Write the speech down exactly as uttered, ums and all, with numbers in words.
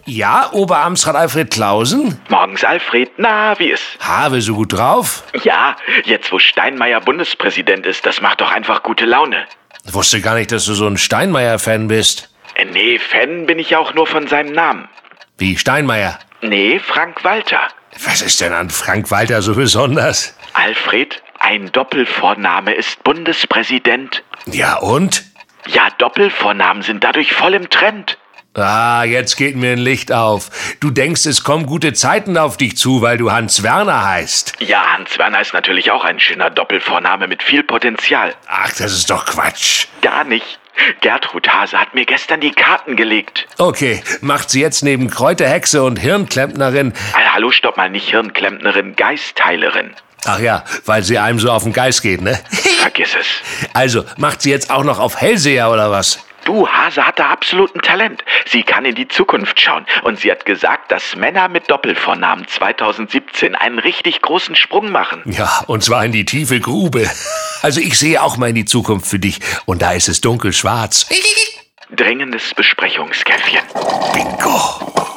Ja, Oberamtsrat Alfred Clausen? Morgens, Alfred. Na, wie ist? Habe so gut drauf? Ja, jetzt wo Steinmeier Bundespräsident ist, das macht doch einfach gute Laune. Ich wusste gar nicht, dass du so ein Steinmeier-Fan bist. Äh, nee, Fan bin ich ja auch nur von seinem Namen. Wie, Steinmeier? Nee, Frank Walter. Was ist denn an Frank Walter so besonders? Alfred, ein Doppelvorname ist Bundespräsident. Ja, und? Ja, Doppelvornamen sind dadurch voll im Trend. Ah, jetzt geht mir ein Licht auf. Du denkst, es kommen gute Zeiten auf dich zu, weil du Hans Werner heißt. Ja, Hans Werner ist natürlich auch ein schöner Doppelvorname mit viel Potenzial. Ach, das ist doch Quatsch. Gar nicht. Gertrud Hase hat mir gestern die Karten gelegt. Okay, macht sie jetzt neben Kräuterhexe und Hirnklempnerin... Äh, hallo, stopp mal, nicht Hirnklempnerin, Geistheilerin. Ach ja, weil sie einem so auf den Geist geht, ne? Vergiss es. Also, macht sie jetzt auch noch auf Hellseher oder was? Du, Hase hat da absoluten Talent. Sie kann in die Zukunft schauen. Und sie hat gesagt, dass Männer mit Doppelvornamen zwanzig siebzehn einen richtig großen Sprung machen. Ja, und zwar in die tiefe Grube. Also ich sehe auch mal in die Zukunft für dich. Und da ist es dunkelschwarz. Dringendes Besprechungskäffchen. Bingo.